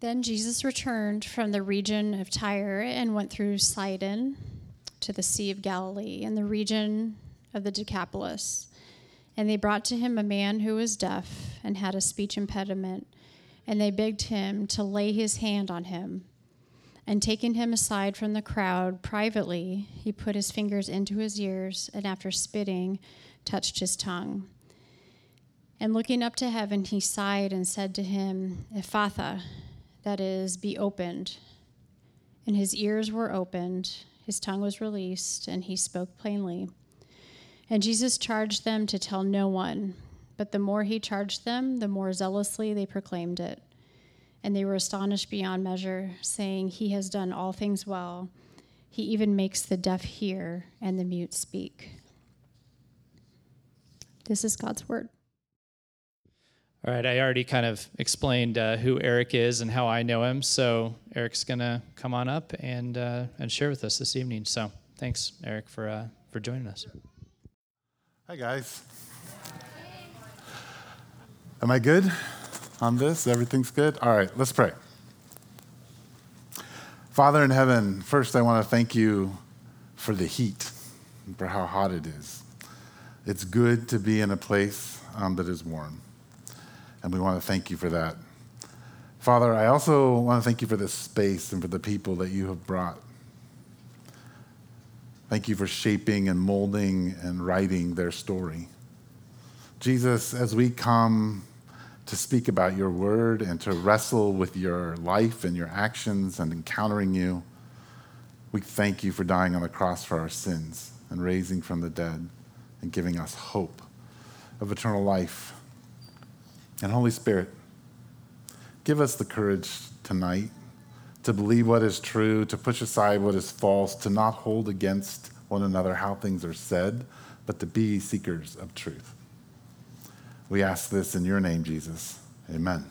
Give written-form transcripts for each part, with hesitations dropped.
Then Jesus returned from the region of Tyre and went through Sidon to the Sea of Galilee in the region of the Decapolis. And they brought to him a man who was deaf and had a speech impediment, and they begged him to lay his hand on him. And taking him aside from the crowd privately, he put his fingers into his ears, and after spitting, touched his tongue. And looking up to heaven, he sighed and said to him, Ephphatha, that is, be opened. And his ears were opened, his tongue was released, and he spoke plainly. And Jesus charged them to tell no one, but the more he charged them, the more zealously they proclaimed it. And they were astonished beyond measure, saying, He has done all things well. He even makes the deaf hear and the mute speak. This is God's word. All right, I already kind of explained who Eric is and how I know him, so Eric's going to come on up and share with us this evening. So thanks, Eric, for joining us. Hi, guys. Am I good on this? Everything's good? All right, let's pray. Father in heaven, first I want to thank you for the heat, for how hot it is. It's good to be in a place that is warm. And we want to thank you for that. Father, I also want to thank you for this space and for the people that you have brought. Thank you for shaping and molding and writing their story. Jesus, as we come to speak about your word and to wrestle with your life and your actions and encountering you, we thank you for dying on the cross for our sins and raising from the dead and giving us hope of eternal life. And Holy Spirit, give us the courage tonight to believe what is true, to push aside what is false, to not hold against one another how things are said, but to be seekers of truth. We ask this in your name, Jesus. Amen.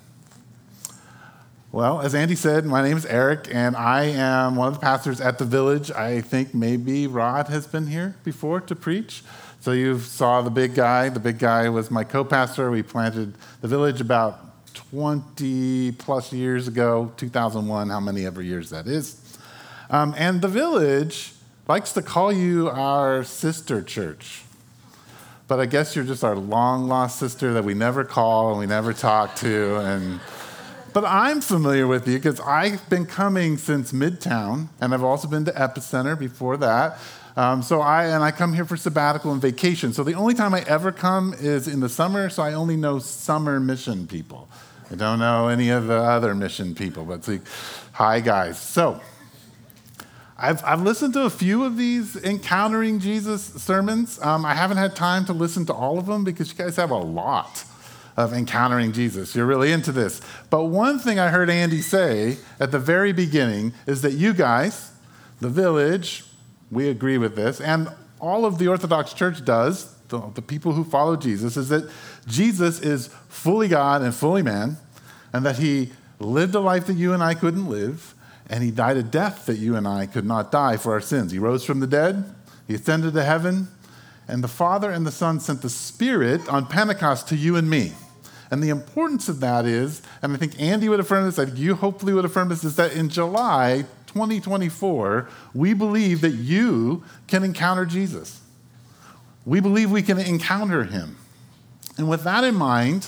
Well, as Andy said, my name is Eric, and I am one of the pastors at The Village. I think maybe Rod has been here before to preach. So you saw the big guy. The big guy was my co-pastor. We planted The Village about 20 plus years ago, 2001, how many ever years that is. And The Village likes to call you our sister church. But I guess you're just our long-lost sister that we never call and we never talk to. But I'm familiar with you because I've been coming since Midtown, and I've also been to Epicenter before that. So I come here for sabbatical and vacation. So the only time I ever come is in the summer, so I only know summer mission people. I don't know any of the other mission people, but it's like, hi, guys. So I've listened to a few of these Encountering Jesus sermons. I haven't had time to listen to all of them because you guys have a lot of Encountering Jesus. You're really into this. But one thing I heard Andy say at the very beginning is that you guys, The Village, we agree with this, and all of the Orthodox Church does, the people who follow Jesus, is that Jesus is fully God and fully man, and that he lived a life that you and I couldn't live, and he died a death that you and I could not die for our sins. He rose from the dead, he ascended to heaven, and the Father and the Son sent the Spirit on Pentecost to you and me. And the importance of that is, and I think Andy would affirm this, I think you hopefully would affirm this, is that in July 2024, we believe that you can encounter Jesus. We believe we can encounter him. And with that in mind,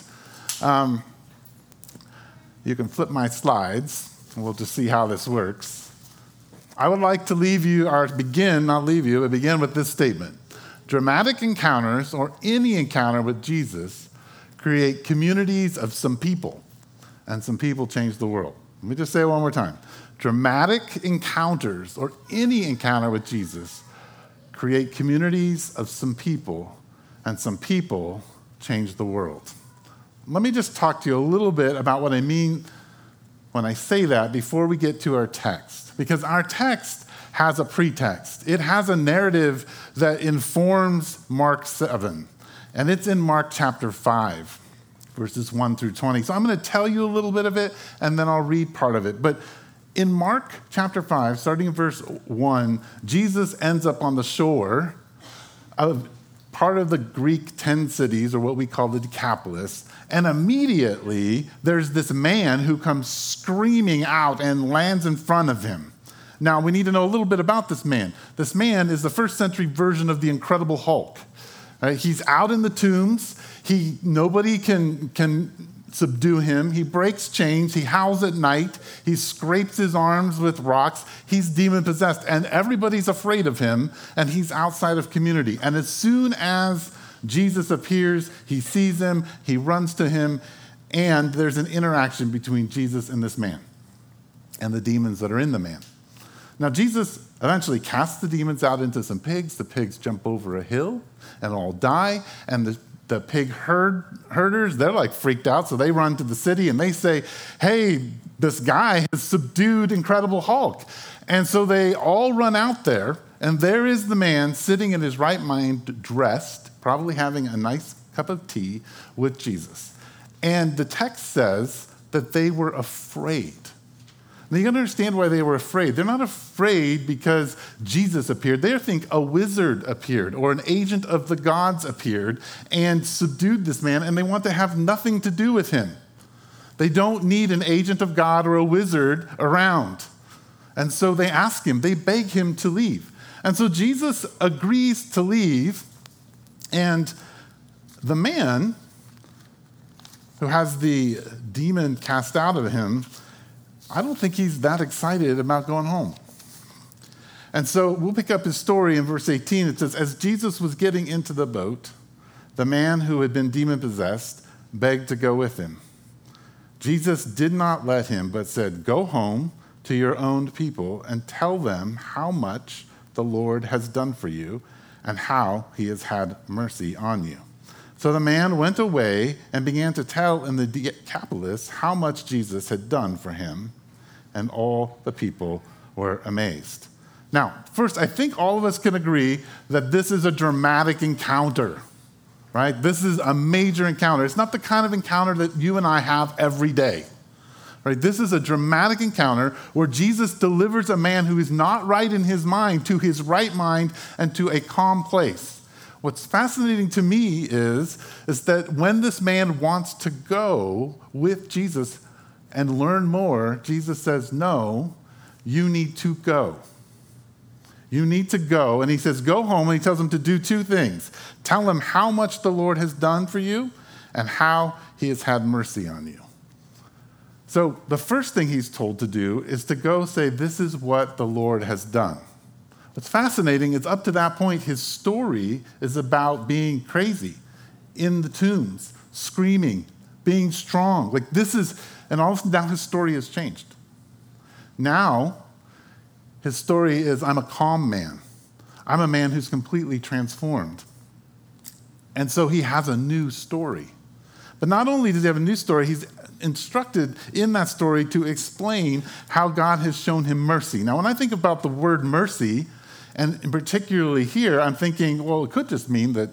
you can flip my slides, and we'll just see how this works. I would like to begin with this statement. Dramatic encounters, or any encounter with Jesus, create communities of some people, and some people change the world. Let me just say it one more time. Dramatic encounters, or any encounter with Jesus, create communities of some people, and some people change the world. Let me just talk to you a little bit about what I mean when I say that before we get to our text. Because our text has a pretext. It has a narrative that informs Mark 7, and it's in Mark chapter 5, verses 1 through 20. So I'm going to tell you a little bit of it, and then I'll read part of it. But in Mark chapter 5, starting in verse 1, Jesus ends up on the shore of part of the Greek 10 cities, or what we call the Decapolis, and immediately there's this man who comes screaming out and lands in front of him. Now, we need to know a little bit about this man. This man is the first century version of the Incredible Hulk. Right? He's out in the tombs. Nobody can subdue him. He breaks chains. He howls at night. He scrapes his arms with rocks. He's demon-possessed, and everybody's afraid of him, and he's outside of community. And as soon as Jesus appears, he sees him, he runs to him, and there's an interaction between Jesus and this man and the demons that are in the man. Now, Jesus eventually casts the demons out into some pigs. The pigs jump over a hill and all die, and the pig herders, they're like freaked out, so they run to the city and they say, hey, this guy has subdued Incredible Hulk. And so they all run out there, and there is the man sitting in his right mind, dressed, probably having a nice cup of tea with Jesus. And the text says that they were afraid. Now, you understand why they were afraid. They're not afraid because Jesus appeared. They think a wizard appeared or an agent of the gods appeared and subdued this man, and they want to have nothing to do with him. They don't need an agent of God or a wizard around. And so they ask him, they beg him to leave. And so Jesus agrees to leave, and the man who has the demon cast out of him, I don't think he's that excited about going home. And so we'll pick up his story in verse 18. It says, as Jesus was getting into the boat, the man who had been demon-possessed begged to go with him. Jesus did not let him, but said, go home to your own people and tell them how much the Lord has done for you and how he has had mercy on you. So the man went away and began to tell in the Decapolis how much Jesus had done for him, and all the people were amazed. Now, first, I think all of us can agree that this is a dramatic encounter, right? This is a major encounter. It's not the kind of encounter that you and I have every day, right? This is a dramatic encounter where Jesus delivers a man who is not right in his mind to his right mind and to a calm place. What's fascinating to me is that when this man wants to go with Jesus and learn more, Jesus says, no, you need to go. You need to go. And he says, go home, and he tells him to do two things. Tell him how much the Lord has done for you and how he has had mercy on you. So the first thing he's told to do is to go say, this is what the Lord has done. What's fascinating is up to that point, his story is about being crazy, in the tombs, screaming, being strong. Like this is, and all of a sudden now his story has changed. Now, his story is, I'm a calm man. I'm a man who's completely transformed. And so he has a new story. But not only does he have a new story, he's instructed in that story to explain how God has shown him mercy. Now, when I think about the word mercy, and particularly here, I'm thinking, well, it could just mean that,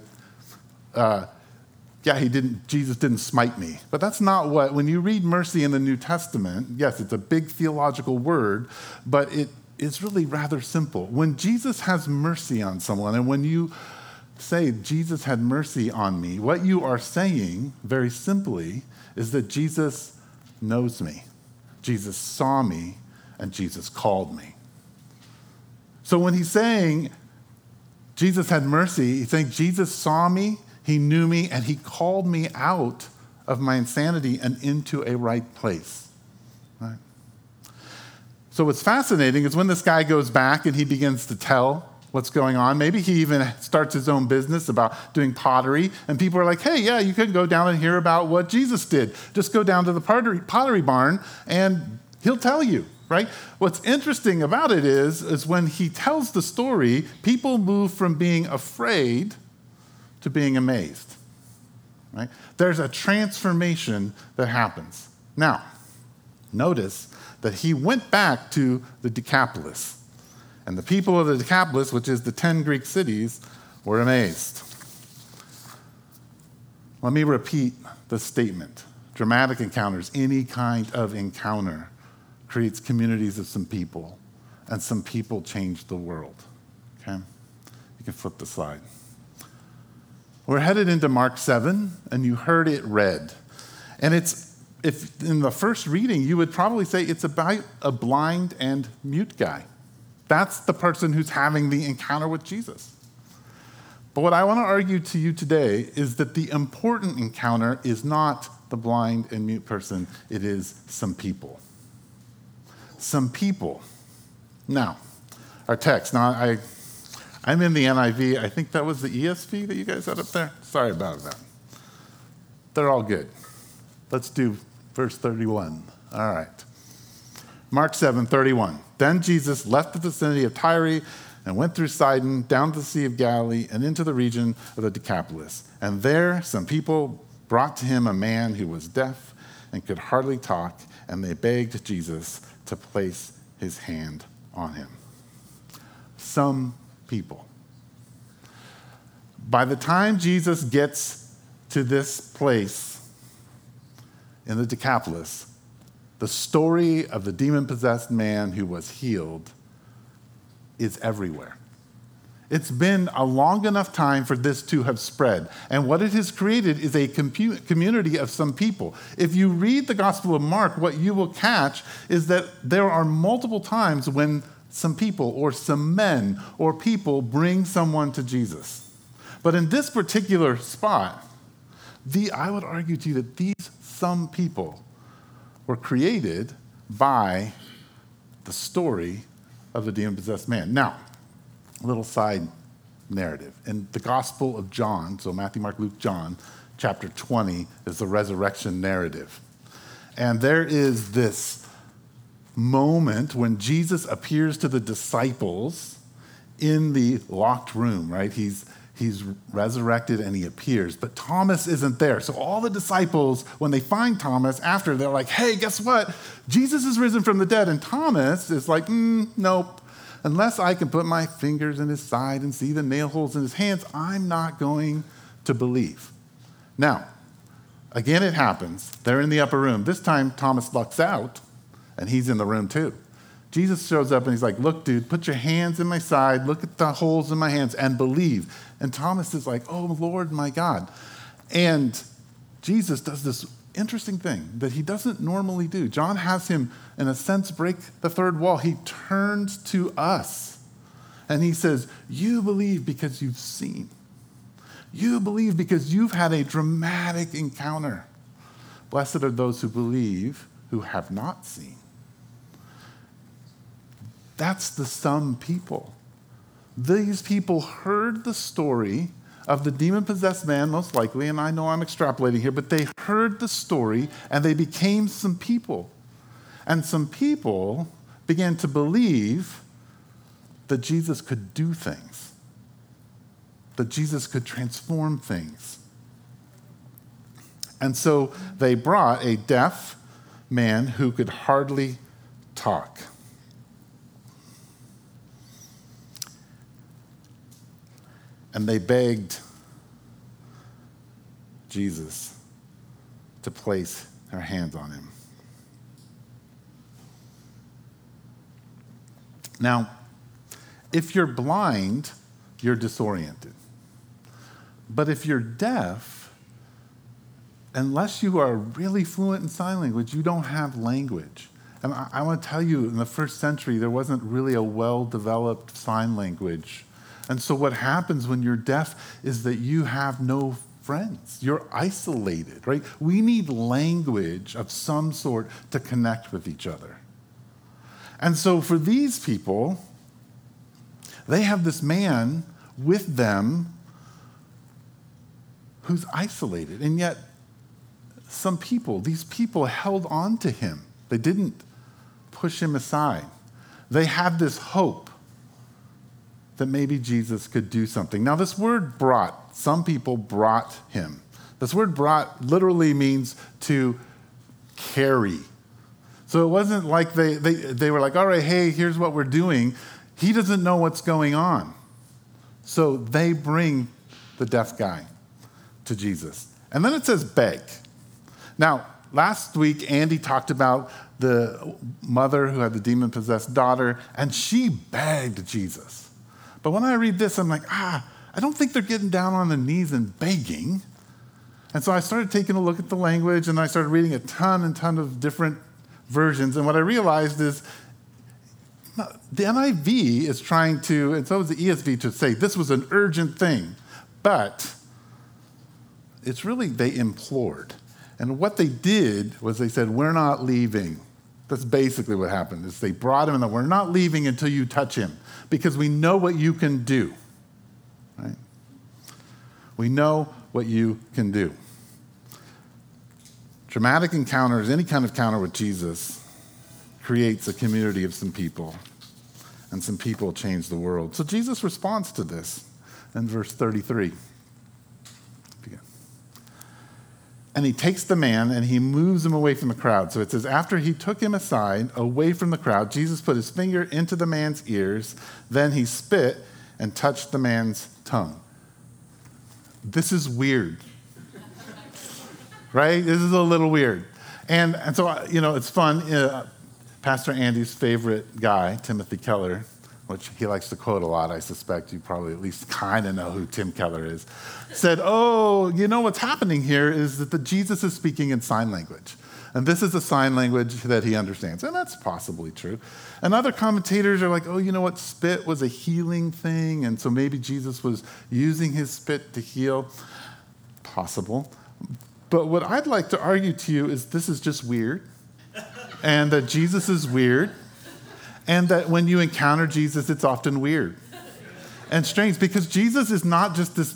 Jesus didn't smite me. But that's not what, when you read mercy in the New Testament, yes, it's a big theological word, but it's really rather simple. When Jesus has mercy on someone, and when you say, Jesus had mercy on me, what you are saying, very simply, is that Jesus knows me. Jesus saw me, and Jesus called me. So when he's saying Jesus had mercy, he's saying Jesus saw me, he knew me, and he called me out of my insanity and into a right place. Right? So what's fascinating is when this guy goes back and he begins to tell what's going on, maybe he even starts his own business about doing pottery, and people are like, hey, yeah, you could go down and hear about what Jesus did. Just go down to the pottery barn and he'll tell you. Right? What's interesting about it is when he tells the story, people move from being afraid to being amazed. Right? There's a transformation that happens. Now, notice that he went back to the Decapolis, and the people of the Decapolis, which is the 10 Greek cities, were amazed. Let me repeat the statement. Dramatic encounters, any kind of encounter, creates communities of some people, and some people change the world. Okay? You can flip the slide. We're headed into Mark 7, and you heard it read. And if in the first reading, you would probably say it's about a blind and mute guy. That's the person who's having the encounter with Jesus. But what I want to argue to you today is that the important encounter is not the blind and mute person. It is some people. Some people. Now, our text. Now, I'm in the NIV. I think that was the ESV that you guys had up there. Sorry about that. They're all good. Let's do verse 31. All right. Mark 7:31. Then Jesus left the vicinity of Tyre and went through Sidon, down to the Sea of Galilee, and into the region of the Decapolis. And there some people brought to him a man who was deaf and could hardly talk, and they begged Jesus to place his hand on him. Some people. By the time Jesus gets to this place in the Decapolis, the story of the demon-possessed man who was healed is everywhere. It's been a long enough time for this to have spread. And what it has created is a community of some people. If you read the Gospel of Mark, what you will catch is that there are multiple times when some people or some men or people bring someone to Jesus. But in this particular spot, I would argue to you that these some people were created by the story of the demon-possessed man. Now, a little side narrative. In the Gospel of John, so Matthew, Mark, Luke, John, chapter 20 is the resurrection narrative. And there is this moment when Jesus appears to the disciples in the locked room, right? He's resurrected and he appears, but Thomas isn't there. So all the disciples, when they find Thomas after, they're like, hey, guess what? Jesus is risen from the dead. And Thomas is like, nope. Unless I can put my fingers in his side and see the nail holes in his hands, I'm not going to believe. Now, again, it happens. They're in the upper room. This time, Thomas lucks out, and he's in the room too. Jesus shows up and he's like, look, dude, put your hands in my side, look at the holes in my hands, and believe. And Thomas is like, oh, Lord, my God. And Jesus does this interesting thing that he doesn't normally do. John has him, in a sense, break the third wall. He turns to us and he says, you believe because you've seen. You believe because you've had a dramatic encounter. Blessed are those who believe who have not seen. That's the some people. These people heard the story of the demon-possessed man, most likely, and I know I'm extrapolating here, but they heard the story and they became some people. And some people began to believe that Jesus could do things, that Jesus could transform things. And so they brought a deaf man who could hardly talk. And they begged Jesus to place their hands on him. Now, if you're blind, you're disoriented. But if you're deaf, unless you are really fluent in sign language, you don't have language. And I want to tell you, in the first century, there wasn't really a well-developed sign language. And so what happens when you're deaf is that you have no friends. You're isolated, right? We need language of some sort to connect with each other. And so for these people, they have this man with them who's isolated. And yet, these people held on to him. They didn't push him aside. They had this hope that maybe Jesus could do something. Now, this word brought, some people brought him. This word brought literally means to carry. So it wasn't like they were like, all right, hey, here's what we're doing. He doesn't know what's going on. So they bring the deaf guy to Jesus. And then it says beg. Now, last week, Andy talked about the mother who had the demon-possessed daughter, and she begged Jesus. But when I read this, I'm like, I don't think they're getting down on their knees and begging. And so I started taking a look at the language, and I started reading a ton of different versions. And what I realized is the NIV is trying to, and so is the ESV, to say this was an urgent thing. But it's really they implored. And what they did was they said, we're not leaving. That's basically what happened, is they brought him and we're not leaving until you touch him, because we know what you can do. Right? We know what you can do. Dramatic encounters, any kind of encounter with Jesus, creates a community of some people, and some people change the world. So Jesus responds to this in verse 33. And he takes the man and he moves him away from the crowd. So it says, after he took him aside, away from the crowd, Jesus put his finger into the man's ears. Then he spit and touched the man's tongue. This is weird. Right? This is a little weird. And so, it's fun. Pastor Andy's favorite guy, Timothy Keller, which he likes to quote a lot, I suspect you probably at least kind of know who Tim Keller is, said, what's happening here is that Jesus is speaking in sign language. And this is a sign language that he understands. And that's possibly true. And other commentators are like, spit was a healing thing. And so maybe Jesus was using his spit to heal. Possible. But what I'd like to argue to you is this is just weird. And that Jesus is weird. And that when you encounter Jesus, it's often weird and strange, because Jesus is not just this,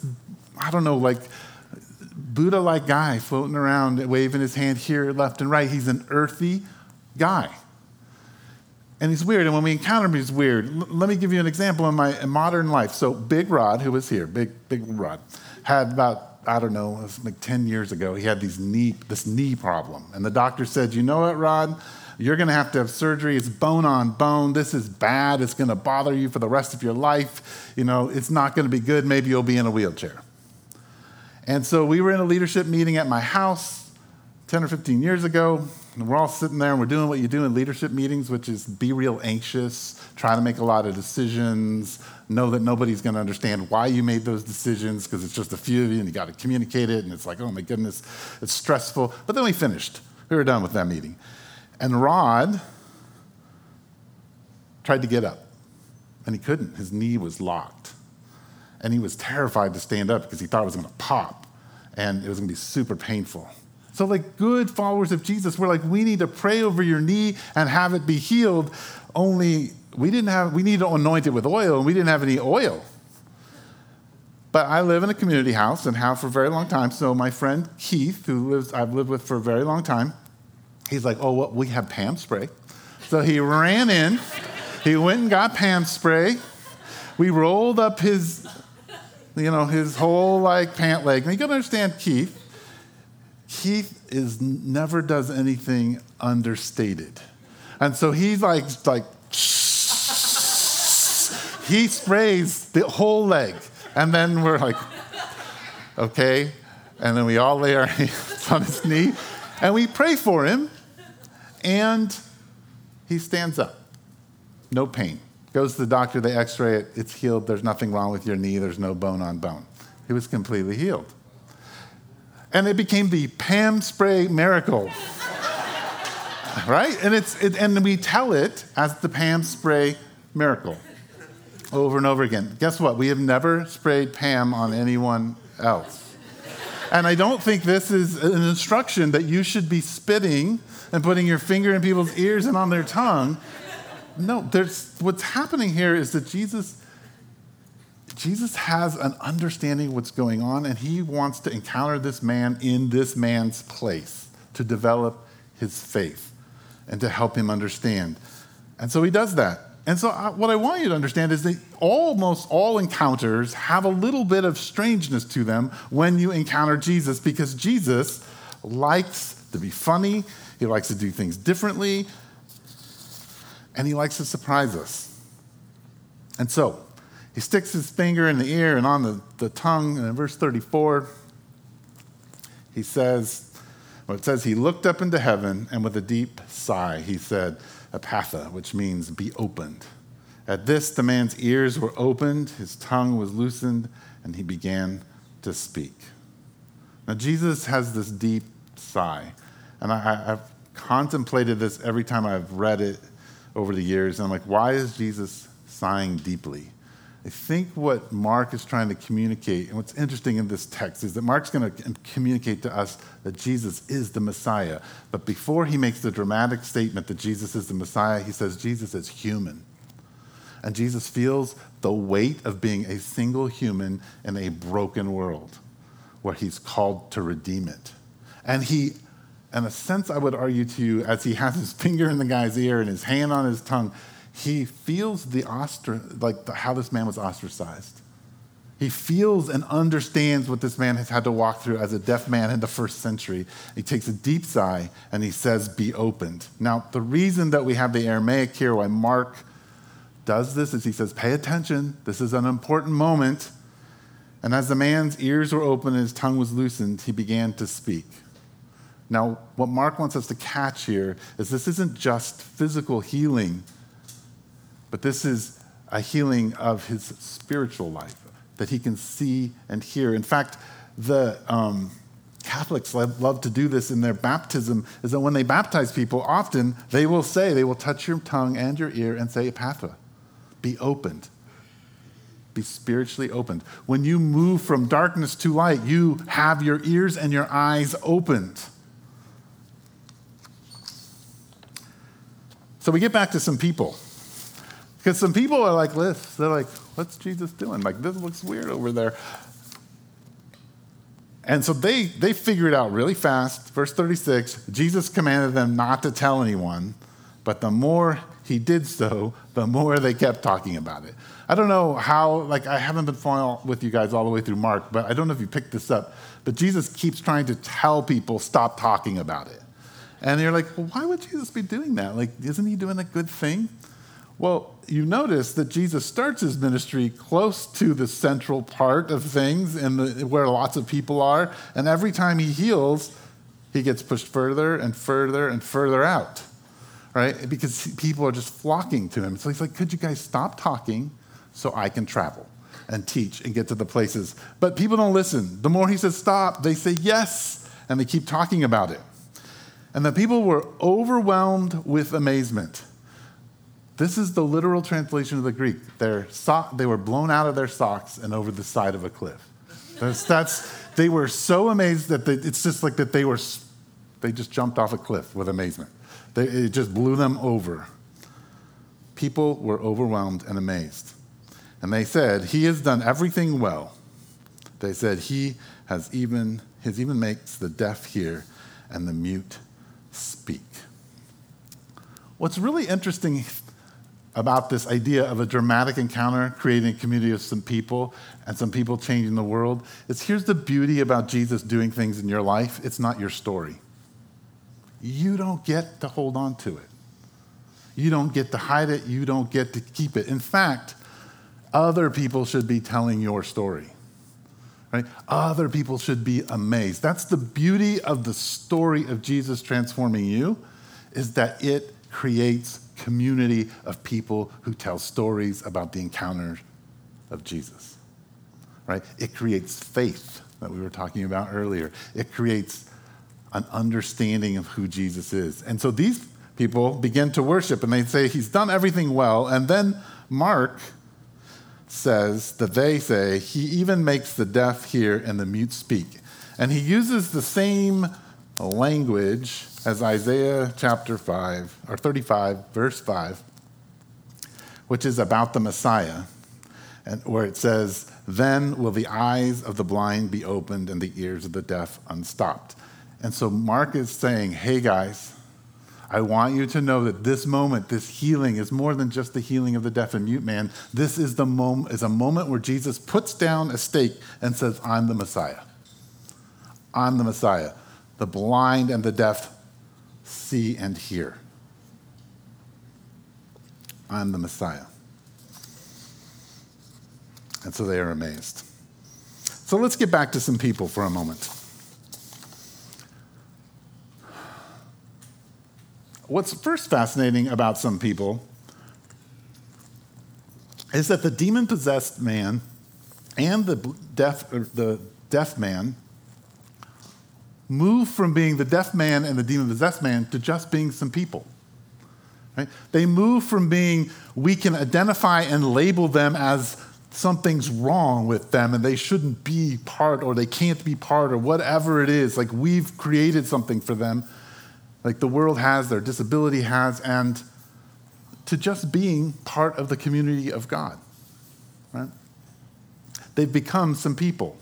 Buddha-like guy floating around, waving his hand here, left and right. He's an earthy guy. And he's weird. And when we encounter him, he's weird. Let me give you an example in my modern life. So Big Rod, who was here, Big Rod, had about, it was like 10 years ago, he had this knee problem. And the doctor said, you know what, Rod? You're going to have surgery. It's bone on bone. This is bad. It's going to bother you for the rest of your life. It's not going to be good. Maybe you'll be in a wheelchair. And so we were in a leadership meeting at my house 10 or 15 years ago. And we're all sitting there and we're doing what you do in leadership meetings, which is be real anxious, try to make a lot of decisions, know that nobody's going to understand why you made those decisions because it's just a few of you and you got to communicate it. And it's like, oh my goodness, it's stressful. But then we finished. We were done with that meeting. And Rod tried to get up, and he couldn't. His knee was locked. And he was terrified to stand up because he thought it was going to pop, and it was going to be super painful. So like good followers of Jesus, we're like, we need to pray over your knee and have it be healed, only we need to anoint it with oil, and we didn't have any oil. But I live in a community house and have for a very long time, so my friend Keith, I've lived with for a very long time, he's like, we have Pam spray. So he ran in. He went and got Pam spray. We rolled up his whole pant leg. And you got to understand Keith. Keith never does anything understated. And so he's like he sprays the whole leg. And then we're like, okay. And then we all lay our hands on his knee. And we pray for him. And he stands up. No pain. Goes to the doctor, they x-ray it, it's healed, there's nothing wrong with your knee, there's no bone on bone. He was completely healed. And it became the Pam spray miracle. Right? And we tell it as the Pam spray miracle over and over again. Guess what? We have never sprayed Pam on anyone else. And I don't think this is an instruction that you should be spitting and putting your finger in people's ears and on their tongue. No, what's happening here is that Jesus has an understanding of what's going on, and he wants to encounter this man in this man's place to develop his faith and to help him understand. And so he does that. And so what I want you to understand is that almost all encounters have a little bit of strangeness to them when you encounter Jesus, because Jesus likes to be funny, he likes to do things differently, and he likes to surprise us. And so he sticks his finger in the ear and on the tongue, and in verse 34, it says, he looked up into heaven, and with a deep sigh, he said, Ephatha, which means be opened. At this, the man's ears were opened, his tongue was loosened, and he began to speak. Now, Jesus has this deep sigh, and I've contemplated this every time I've read it over the years, and I'm like, why is Jesus sighing deeply? I think what Mark is trying to communicate, and what's interesting in this text, is that Mark's going to communicate to us that Jesus is the Messiah. But before he makes the dramatic statement that Jesus is the Messiah, he says Jesus is human. And Jesus feels the weight of being a single human in a broken world where he's called to redeem it. And he, in a sense, I would argue to you, as he has his finger in the guy's ear and his hand on his tongue, he feels how this man was ostracized. He feels and understands what this man has had to walk through as a deaf man in the first century. He takes a deep sigh and he says, "Be opened." Now, the reason that we have the Aramaic here, why Mark does this, is he says, pay attention. This is an important moment. And as the man's ears were open and his tongue was loosened, he began to speak. Now, what Mark wants us to catch here is this isn't just physical healing, but this is a healing of his spiritual life, that he can see and hear. In fact, the Catholics love to do this in their baptism, is that when they baptize people, often they will touch your tongue and your ear and say, "Ephphatha," be opened. Be spiritually opened. When you move from darkness to light, you have your ears and your eyes opened. So we get back to some people. Because some people are like this. They're like, what's Jesus doing? Like, this looks weird over there. And so they figure it out really fast. Verse 36, Jesus commanded them not to tell anyone, but the more he did so, the more they kept talking about it. I don't know how, I haven't been following with you guys all the way through Mark, but I don't know if you picked this up, but Jesus keeps trying to tell people, stop talking about it. And you're like, well, why would Jesus be doing that? Isn't he doing a good thing? Well, you notice that Jesus starts his ministry close to the central part of things where lots of people are, and every time he heals, he gets pushed further and further and further out, right? Because people are just flocking to him. So he's like, could you guys stop talking so I can travel and teach and get to the places? But people don't listen. The more he says stop, they say yes, and they keep talking about it. And the people were overwhelmed with amazement. This is the literal translation of the Greek. They were blown out of their socks and over the side of a cliff. They were so amazed that it's just like that they just jumped off a cliff with amazement. It just blew them over. People were overwhelmed and amazed. And they said, he has done everything well. They said, he even makes the deaf hear and the mute speak. What's really interesting about this idea of a dramatic encounter creating a community of some people and some people changing the world is, here's the beauty about Jesus doing things in your life. It's not your story. You don't get to hold on to it. You don't get to hide it. You don't get to keep it. In fact, other people should be telling your story. Right? Other people should be amazed. That's the beauty of the story of Jesus transforming you, is that it creates community of people who tell stories about the encounter of Jesus. Right? It creates faith that we were talking about earlier. It creates an understanding of who Jesus is. And so these people begin to worship, and they say he's done everything well. And then Mark says that they say he even makes the deaf hear and the mute speak. And he uses the same language as Isaiah chapter 5, or 35, verse 5, which is about the Messiah, and where it says, then will the eyes of the blind be opened and the ears of the deaf unstopped. And so Mark is saying, hey guys, I want you to know that this moment, this healing, is more than just the healing of the deaf and mute man. This is a moment where Jesus puts down a stake and says, I'm the Messiah. I'm the Messiah. The blind and the deaf see and hear. I'm the Messiah. And so they are amazed. So let's get back to some people for a moment. What's first fascinating about some people is that the demon-possessed man and the deaf man move from being the deaf man and the demon-possessed man to just being some people. Right? They move from being, we can identify and label them as something's wrong with them and they shouldn't be part, or they can't be part, or whatever it is. Like, we've created something for them, like the world has, their disability has, and to just being part of the community of God. Right? They've become some people.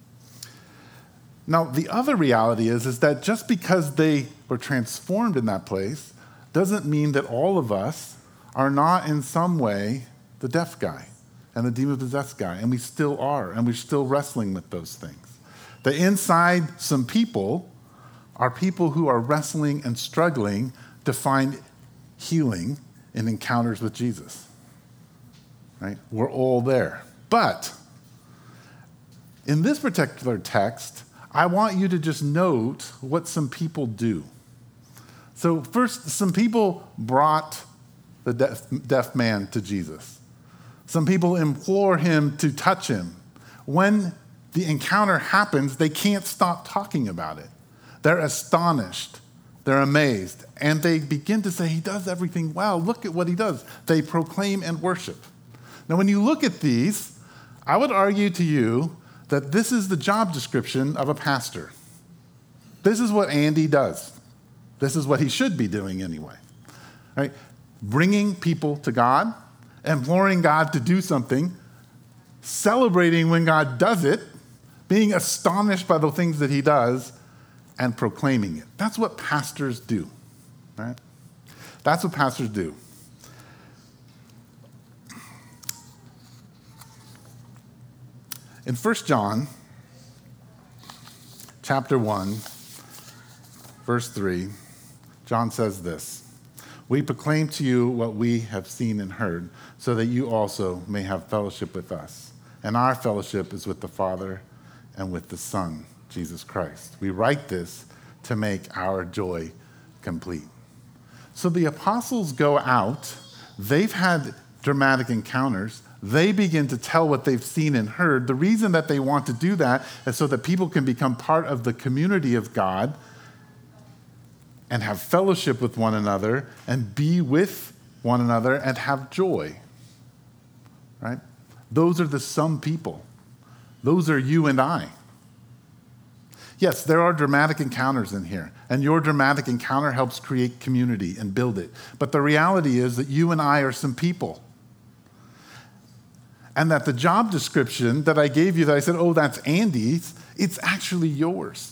Now, the other reality is that just because they were transformed in that place doesn't mean that all of us are not in some way the deaf guy and the demon-possessed guy, and we still are, and we're still wrestling with those things. The inside some people are people who are wrestling and struggling to find healing in encounters with Jesus. Right? We're all there. But in this particular text, I want you to just note what some people do. So first, some people brought the deaf man to Jesus. Some people implore him to touch him. When the encounter happens, they can't stop talking about it. They're astonished. They're amazed. And they begin to say, he does everything well. Look at what he does. They proclaim and worship. Now, when you look at these, I would argue to you that this is the job description of a pastor. This is what Andy does. This is what he should be doing anyway. Right? Bringing people to God, imploring God to do something, celebrating when God does it, being astonished by the things that he does, and proclaiming it. That's what pastors do. Right? That's what pastors do. In 1 John chapter 1, verse 3, John says this: "We proclaim to you what we have seen and heard, so that you also may have fellowship with us. And our fellowship is with the Father and with the Son, Jesus Christ. We write this to make our joy complete." So the apostles go out. They've had dramatic encounters. They begin to tell what they've seen and heard. The reason that they want to do that is so that people can become part of the community of God and have fellowship with one another and be with one another and have joy. Right? Those are the some people. Those are you and I. Yes, there are dramatic encounters in here, and your dramatic encounter helps create community and build it. But the reality is that you and I are some people. And that the job description that I gave you, that I said, oh, that's Andy's, it's actually yours.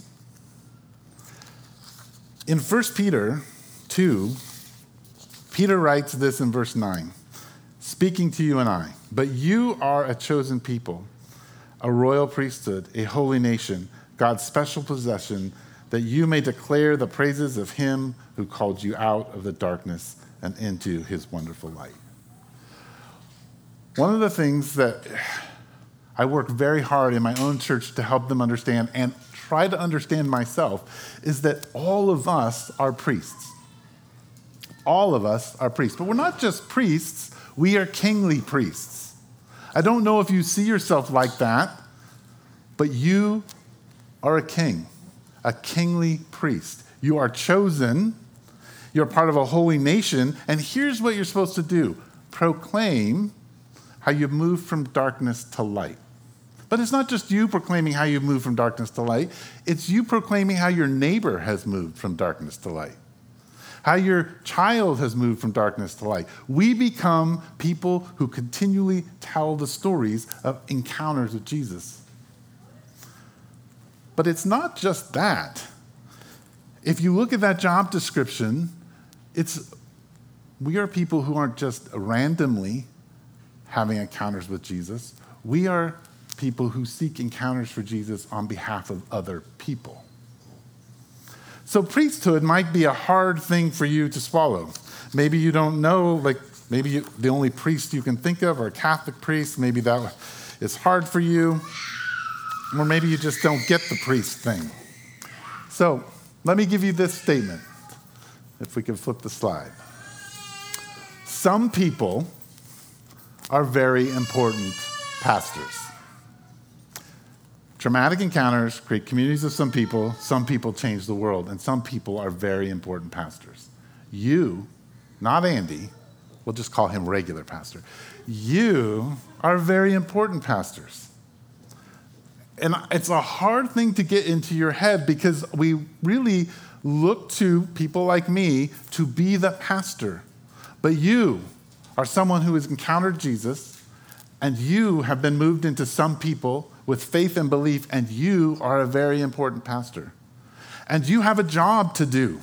In 1 Peter 2, Peter writes this in verse 9, speaking to you and I, "But you are a chosen people, a royal priesthood, a holy nation, God's special possession, that you may declare the praises of him who called you out of the darkness and into his wonderful light." One of the things that I work very hard in my own church to help them understand and try to understand myself is that all of us are priests. All of us are priests. But we're not just priests, we are kingly priests. I don't know if you see yourself like that, but you are a king, a kingly priest. You are chosen, you're part of a holy nation, and here's what you're supposed to do: proclaim how you've moved from darkness to light. But it's not just you proclaiming how you've moved from darkness to light, it's you proclaiming how your neighbor has moved from darkness to light, how your child has moved from darkness to light. We become people who continually tell the stories of encounters with Jesus. But it's not just that. If you look at that job description, we are people who aren't just randomly having encounters with Jesus. We are people who seek encounters for Jesus on behalf of other people. So priesthood might be a hard thing for you to swallow. Maybe you don't know, maybe the only priest you can think of are a Catholic priest. Maybe that is hard for you. Or maybe you just don't get the priest thing. So let me give you this statement, if we can flip the slide. Some people are very important pastors. Traumatic encounters create communities of some people change the world, and some people are very important pastors. You, not Andy, we'll just call him regular pastor. You are very important pastors. And it's a hard thing to get into your head because we really look to people like me to be the pastor. But you are someone who has encountered Jesus, and you have been moved into some people with faith and belief, and you are a very important pastor. And you have a job to do.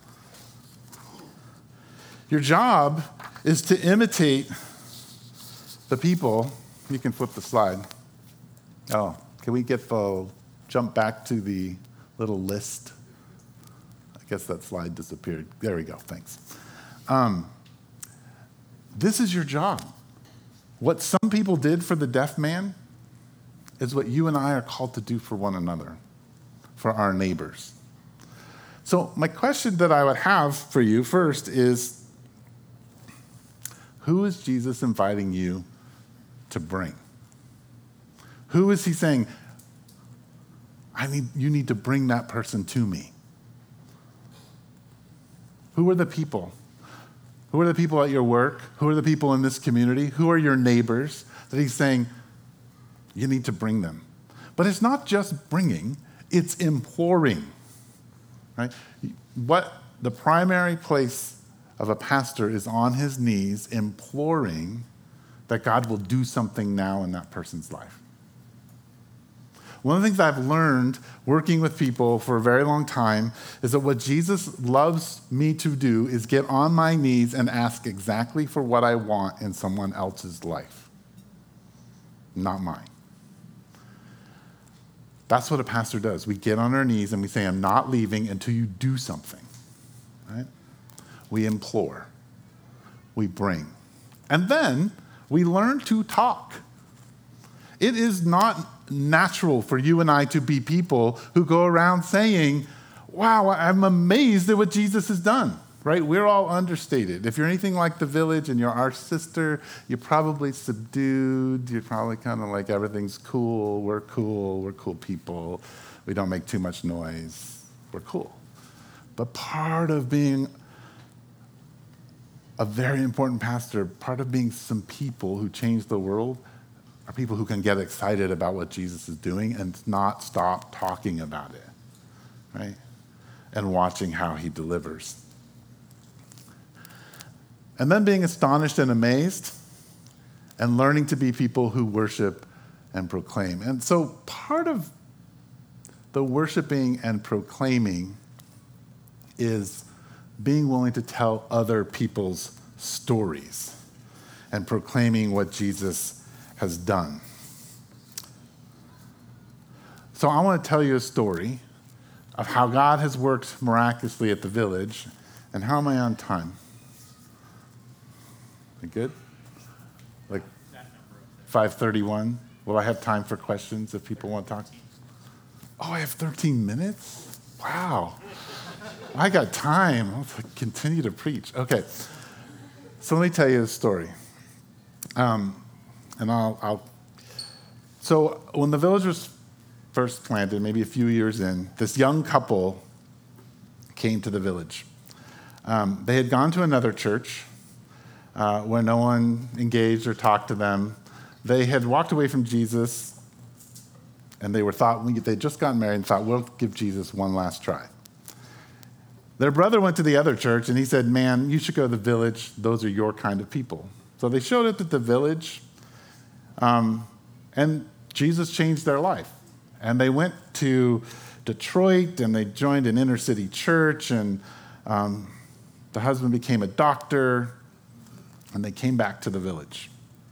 Your job is to imitate the people. You can flip the slide. Oh, can we jump back to the little list? I guess that slide disappeared. There we go, thanks. This is your job. What some people did for the deaf man is what you and I are called to do for one another, for our neighbors. So my question that I would have for you first is, who is Jesus inviting you to bring? Who is he saying, you need to bring that person to me? Who are the people? Who are the people at your work? Who are the people in this community? Who are your neighbors that he's saying, you need to bring them? But it's not just bringing, it's imploring. Right? What the primary place of a pastor is on his knees imploring that God will do something now in that person's life. One of the things I've learned working with people for a very long time is that what Jesus loves me to do is get on my knees and ask exactly for what I want in someone else's life, not mine. That's what a pastor does. We get on our knees and we say, I'm not leaving until you do something. Right? We implore. We bring. And then we learn to talk. It is not natural for you and I to be people who go around saying, wow, I'm amazed at what Jesus has done, right? We're all understated. If you're anything like the Village and you're our sister, you're probably subdued. You're probably kind of like, everything's cool. We're cool people. We don't make too much noise. We're cool. But part of being a very important pastor, part of being some people who change the world, are people who can get excited about what Jesus is doing and not stop talking about it, right? And watching how he delivers. And then being astonished and amazed and learning to be people who worship and proclaim. And so part of the worshiping and proclaiming is being willing to tell other people's stories and proclaiming what Jesus has done. So I want to tell you a story of how God has worked miraculously at the Village. And how am I on time? We good? Like 5:31? Will I have time for questions if people want to talk? Oh, I have 13 minutes? Wow. I got time. I'll continue to preach. Okay. So let me tell you a story. So when the Village was first planted, maybe a few years in, this young couple came to the Village. They had gone to another church where no one engaged or talked to them. They had walked away from Jesus, and they'd just gotten married and thought, we'll give Jesus one last try. Their brother went to the other church, and he said, man, you should go to the Village. Those are your kind of people. So they showed up at the Village, and Jesus changed their life. And they went to Detroit, and they joined an inner city church, and the husband became a doctor, and they came back to the Village.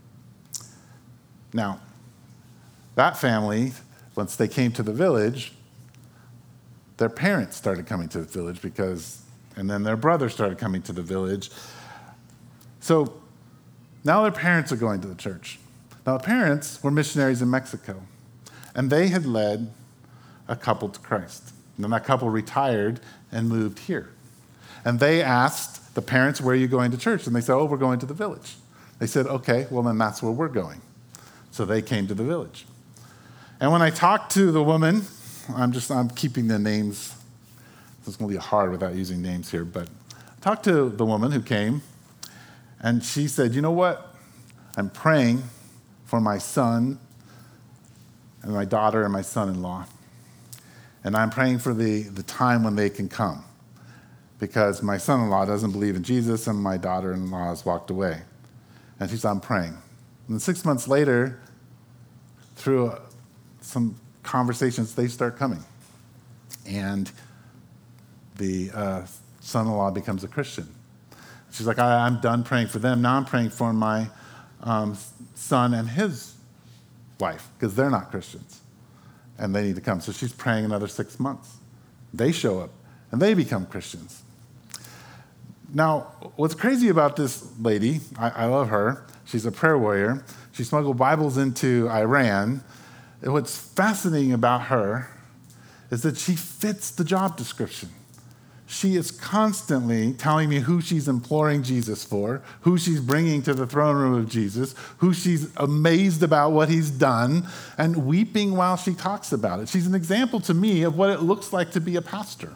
Now, that family, once they came to the Village, their parents started coming to the Village and then their brother started coming to the Village. So now their parents are going to the church. Now, the parents were missionaries in Mexico, and they had led a couple to Christ. And then that couple retired and moved here. And they asked the parents, where are you going to church? And they said, oh, we're going to the Village. They said, okay, well, then that's where we're going. So they came to the Village. And when I talked to the woman, I'm keeping the names. It's going to be hard without using names here, but I talked to the woman who came, and she said, you know what? I'm praying for my son and my daughter and my son-in-law. And I'm praying for the time when they can come, because my son-in-law doesn't believe in Jesus and my daughter-in-law has walked away. And she said, I'm praying. And then 6 months later, through some conversations, they start coming. And the son-in-law becomes a Christian. She's like, I'm done praying for them. Now I'm praying for my son and his wife, because they're not Christians. And they need to come. So she's praying another 6 months. They show up, and they become Christians. Now, what's crazy about this lady, I love her. She's a prayer warrior. She smuggled Bibles into Iran. And what's fascinating about her is that she fits the job description. She is constantly telling me who she's imploring Jesus for, who she's bringing to the throne room of Jesus, who she's amazed about what he's done, and weeping while she talks about it. She's an example to me of what it looks like to be a pastor.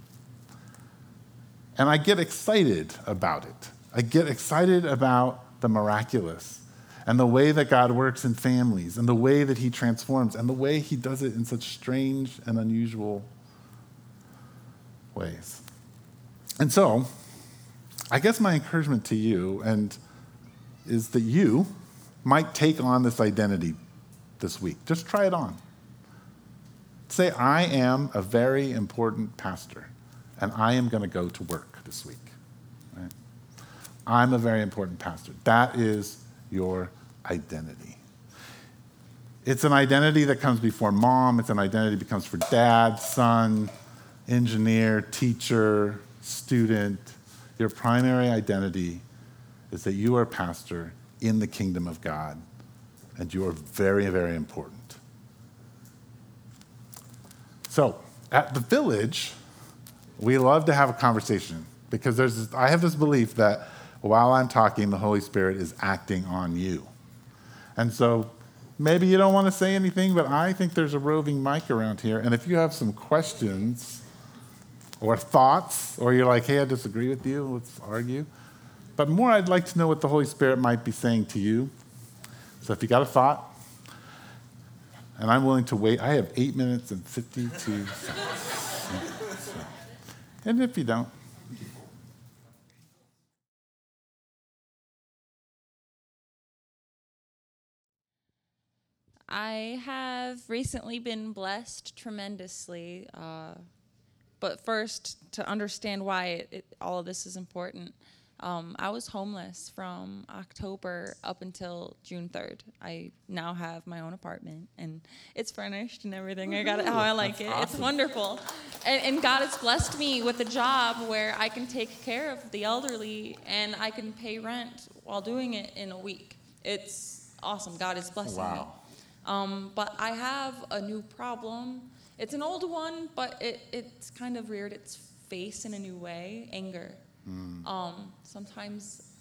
And I get excited about it. I get excited about the miraculous and the way that God works in families and the way that he transforms and the way he does it in such strange and unusual ways. And so, I guess my encouragement to you is that you might take on this identity this week. Just try it on. Say, I am a very important pastor, and I am going to go to work this week. Right? I'm a very important pastor. That is your identity. It's an identity that comes before mom. It's an identity that comes for dad, son, engineer, teacher, student. Your primary identity is that you are a pastor in the kingdom of God, and you are very, very important. So, at the Village, we love to have a conversation because I have this belief that while I'm talking, the Holy Spirit is acting on you. And so maybe you don't want to say anything, but I think there's a roving mic around here. And if you have some questions or thoughts, or you're like, hey, I disagree with you, let's argue. But more, I'd like to know what the Holy Spirit might be saying to you. So if you got a thought, and I'm willing to wait. I have 8 minutes and 52 seconds. And if you don't. I have recently been blessed tremendously, but first, to understand why all of this is important, I was homeless from October up until June 3rd. I now have my own apartment, and it's furnished and everything. I got it how I like it. Awesome. It's wonderful. And God has blessed me with a job where I can take care of the elderly, and I can pay rent while doing it in a week. It's awesome. God is blessing me. But I have a new problem. It's an old one, but it's kind of reared its face in a new way, anger. Sometimes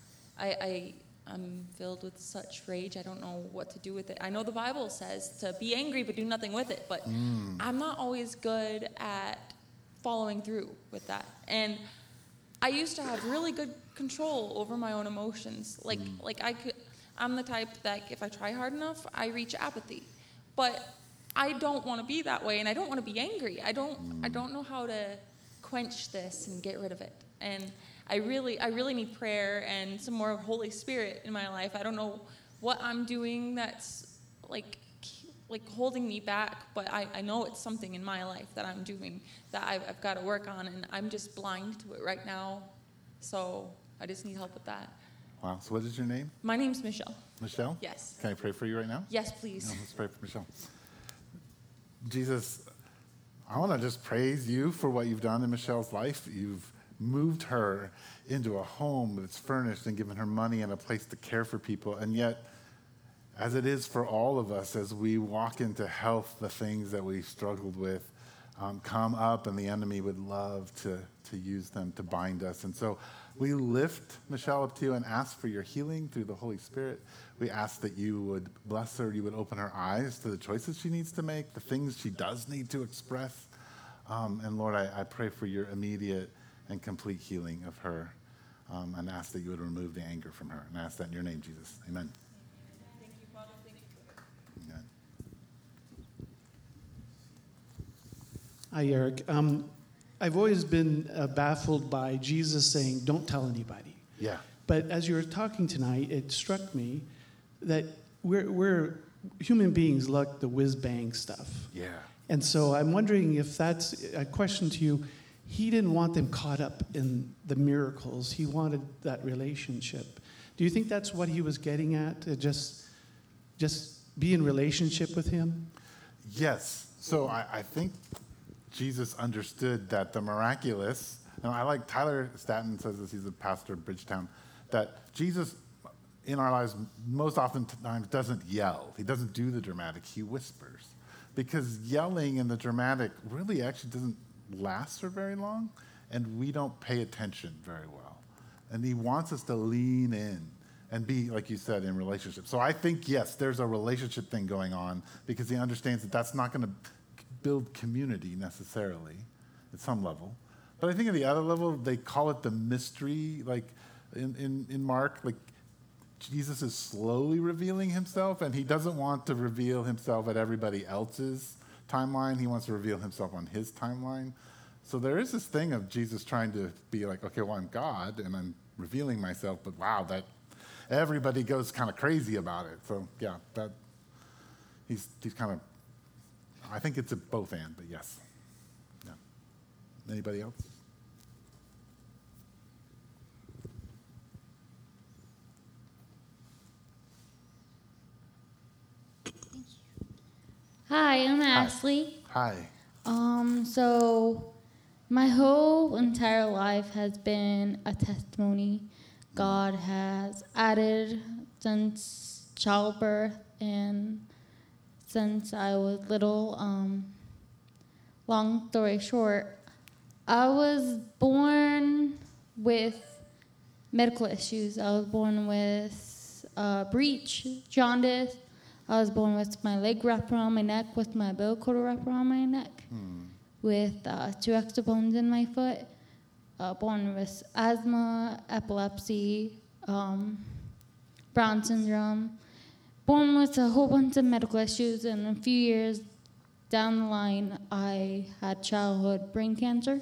I'm filled with such rage, I don't know what to do with it. I know the Bible says to be angry but do nothing with it, but I'm not always good at following through with that. And I used to have really good control over my own emotions. I'm the type that if I try hard enough, I reach apathy. But I don't want to be that way, and I don't want to be angry. I don't know how to quench this and get rid of it. And I really need prayer and some more Holy Spirit in my life. I don't know what I'm doing that's like holding me back, but I know it's something in my life that I'm doing that I've got to work on, and I'm just blind to it right now. So I just need help with that. Wow. So what is your name? My name's Michelle. Michelle? Yes. Can I pray for you right now? Yes, please. Let's pray for Michelle. Jesus, I want to just praise you for what you've done in Michelle's life. You've moved her into a home that's furnished and given her money and a place to care for people. And yet, as it is for all of us, as we walk into health, the things that we've struggled with come up, and the enemy would love to use them to bind us. And so, We lift Michelle up to you and ask for your healing through the Holy Spirit. We ask that you would bless her, you would open her eyes to the choices she needs to make, the things she does need to express. And Lord, I pray for your immediate and complete healing of her, and ask that you would remove the anger from her. And I ask that in your name, Jesus. Amen. Thank you, Father. Thank you. Amen. Hi, Eric. I've always been baffled by Jesus saying, don't tell anybody. Yeah. But as you were talking tonight, it struck me that we're human beings like the whiz-bang stuff. Yeah. And so I'm wondering if that's a question to you. He didn't want them caught up in the miracles. He wanted that relationship. Do you think that's what he was getting at? To just be in relationship with him? Yes. So I think Jesus understood that the miraculous, and I like Tyler Staton says this, he's a pastor at Bridgetown, that Jesus in our lives most oftentimes doesn't yell. He doesn't do the dramatic, he whispers. Because yelling and the dramatic really actually doesn't last for very long, and we don't pay attention very well. And he wants us to lean in and be, like you said, in relationship. So I think, yes, there's a relationship thing going on because he understands that that's not going to build community necessarily at some level. But I think at the other level, they call it the mystery, like in Mark, like Jesus is slowly revealing himself, and he doesn't want to reveal himself at everybody else's timeline. He wants to reveal himself on his timeline. So there is this thing of Jesus trying to be like, okay, well, I'm God, and I'm revealing myself, but wow, that everybody goes kind of crazy about it. So yeah, that he's kind of, I think it's a both and, but yes. Yeah. Anybody else? Hi, I'm Ashley. Hi. So my whole entire life has been a testimony. God has added since childbirth and since I was little. Long story short, I was born with medical issues. I was born with breech, jaundice. I was born with my leg wrapped around my neck, with my umbilical cord wrapped around my neck, with 2 extra bones in my foot, born with asthma, epilepsy, Brown syndrome, born with a whole bunch of medical issues, and a few years down the line, I had childhood brain cancer.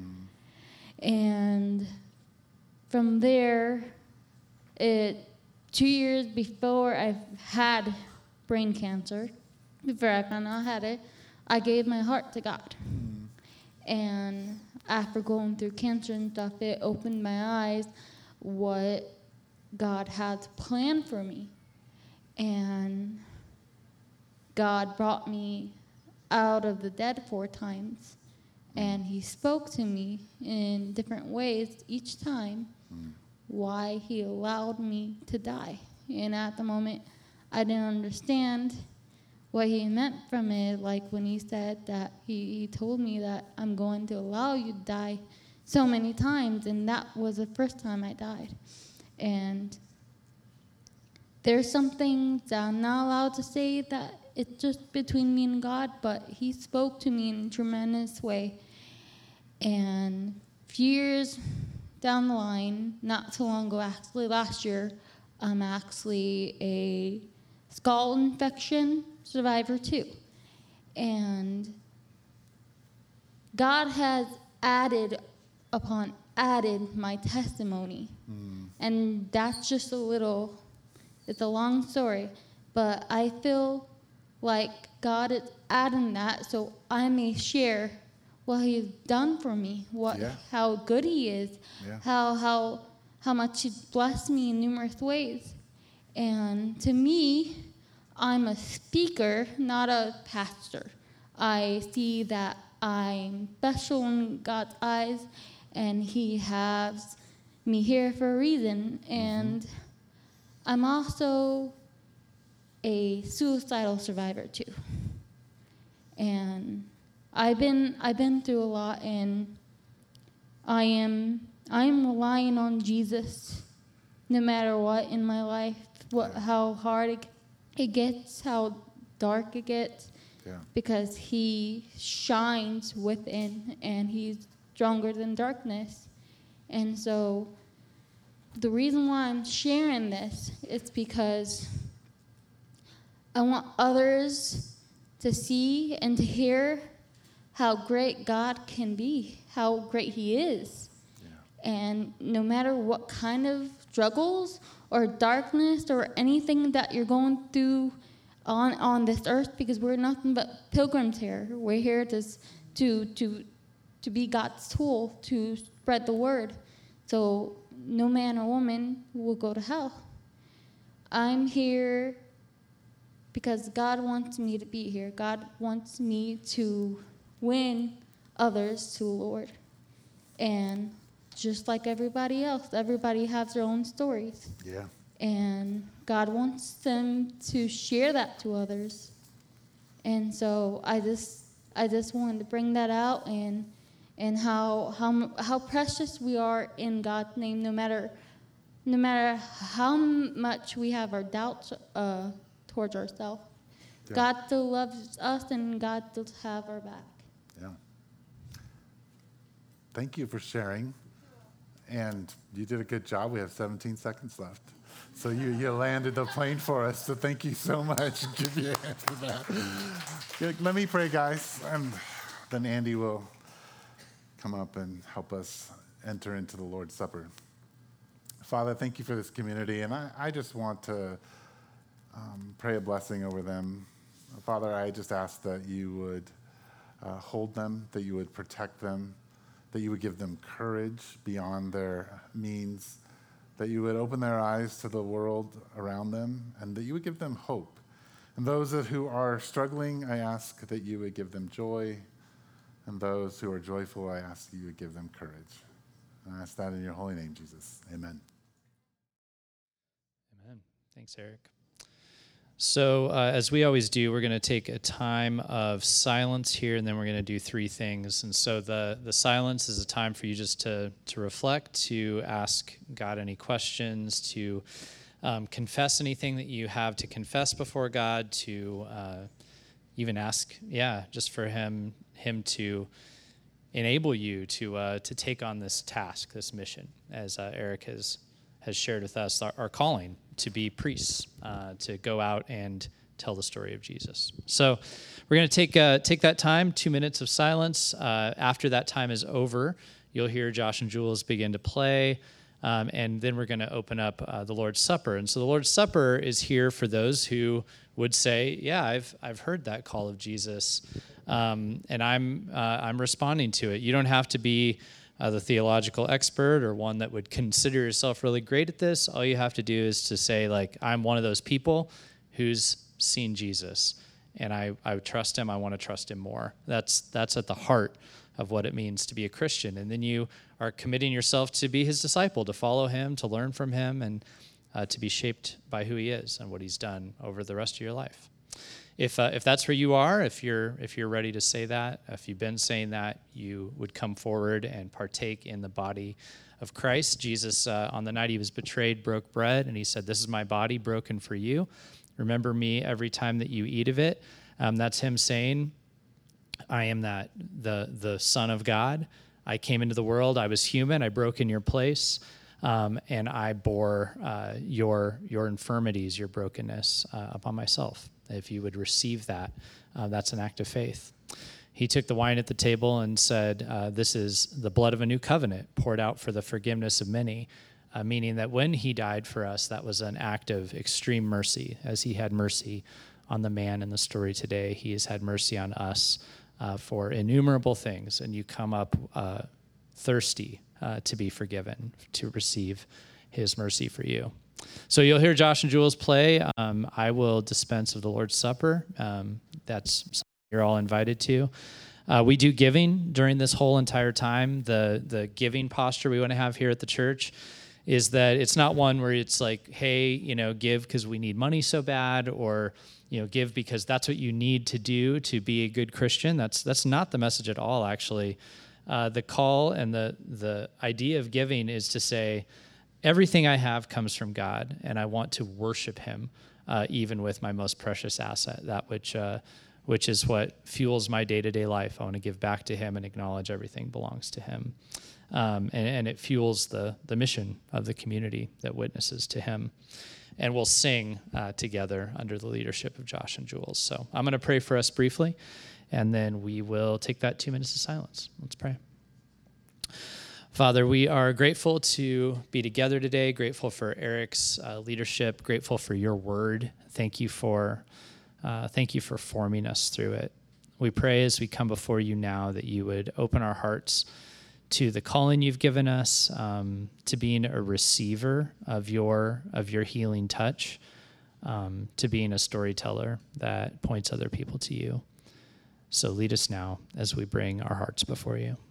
And from there, 2 years before I had brain cancer, before I found out I had it, I gave my heart to God. And after going through cancer and stuff, it opened my eyes what God had planned for me. And God brought me out of the dead 4 times. And he spoke to me in different ways each time why he allowed me to die. And at the moment, I didn't understand what he meant from it, like when he said that he told me that I'm going to allow you to die so many times, and that was the first time I died. And there's some things that I'm not allowed to say that it's just between me and God, but he spoke to me in a tremendous way. And a few years down the line, not too long ago, actually last year, I'm actually a skull infection survivor too. And God has added upon added my testimony. And that's just it's a long story, but I feel like God is adding that so I may share what he's done for me, how good he is, how much he's blessed me in numerous ways. And to me, I'm a speaker, not a pastor. I see that I'm special in God's eyes, and he has me here for a reason. And I'm also a suicidal survivor too. And I've been through a lot, and I I'm relying on Jesus no matter what in my life, how hard it gets, how dark it gets, because he shines within and he's stronger than darkness. And so the reason why I'm sharing this is because I want others to see and to hear how great God can be, how great he is. And no matter what kind of struggles or darkness or anything that you're going through on this earth, because we're nothing but pilgrims here. We're here to be God's tool to spread the word. So no man or woman will go to hell. I'm here because God wants me to be here. God wants me to win others to the Lord. And just like everybody else, everybody has their own stories. Yeah. And God wants them to share that to others. And so I just wanted to bring that out and how precious we are in God's name, no matter how much we have our doubts towards ourselves. Yeah. God still loves us, and God still have our back. Yeah. Thank you for sharing. And you did a good job. We have 17 seconds left. So you landed the plane for us. So thank you so much. Give you a hand for that. Yeah, let me pray, guys. And then Andy will come up and help us enter into the Lord's Supper. Father, thank you for this community. And I just want to pray a blessing over them. Father, I just ask that you would hold them, that you would protect them, that you would give them courage beyond their means, that you would open their eyes to the world around them, and that you would give them hope. And those who are struggling, I ask that you would give them joy, and those who are joyful, I ask that you would give them courage. And I ask that in your holy name, Jesus. Amen. Amen. Thanks, Eric. So as we always do, we're going to take a time of silence here, and then we're going to do three things. And so the silence is a time for you just to reflect, to ask God any questions, to confess anything that you have to confess before God, to even ask, just for him to enable you to take on this task, this mission, as Eric has shared with us, our calling to be priests, to go out and tell the story of Jesus. So we're going to take that time, 2 minutes of silence. After that time is over, you'll hear Josh and Jules begin to play, and then we're going to open up the Lord's Supper. And so the Lord's Supper is here for those who would say, I've heard that call of Jesus, and I'm responding to it. You don't have to be the theological expert or one that would consider yourself really great at this. All you have to do is to say, I'm one of those people who's seen Jesus, and I trust him. I want to trust him more. That's at the heart of what it means to be a Christian. And then you are committing yourself to be his disciple, to follow him, to learn from him, and to be shaped by who he is and what he's done over the rest of your life. If that's where you are, if you're ready to say that, if you've been saying that, you would come forward and partake in the body of Christ. Jesus, on the night he was betrayed, broke bread, and he said, "This is my body broken for you. Remember me every time that you eat of it." That's him saying, "I am the Son of God. I came into the world. I was human. I broke in your place, and I bore your infirmities, your brokenness upon myself." If you would receive that, that's an act of faith. He took the wine at the table and said, "This is the blood of a new covenant poured out for the forgiveness of many," meaning that when he died for us, that was an act of extreme mercy. As he had mercy on the man in the story today, he has had mercy on us for innumerable things. And you come up thirsty to be forgiven, to receive his mercy for you. So you'll hear Josh and Jules play. I will dispense of the Lord's Supper. That's something you're all invited to. We do giving during this whole entire time. The giving posture we want to have here at the church is that it's not one where it's like, hey, give because we need money so bad, or give because that's what you need to do to be a good Christian. That's not the message at all, actually. The call and the idea of giving is to say, everything I have comes from God, and I want to worship him, even with my most precious asset, that which is what fuels my day-to-day life. I want to give back to him and acknowledge everything belongs to him. And it fuels the mission of the community that witnesses to him. And we'll sing together under the leadership of Josh and Jules. So I'm going to pray for us briefly, and then we will take that 2 minutes of silence. Let's pray. Father, we are grateful to be together today, grateful for Eric's leadership, grateful for your word. Thank you for forming us through it. We pray as we come before you now that you would open our hearts to the calling you've given us, to being a receiver of your healing touch, to being a storyteller that points other people to you. So lead us now as we bring our hearts before you.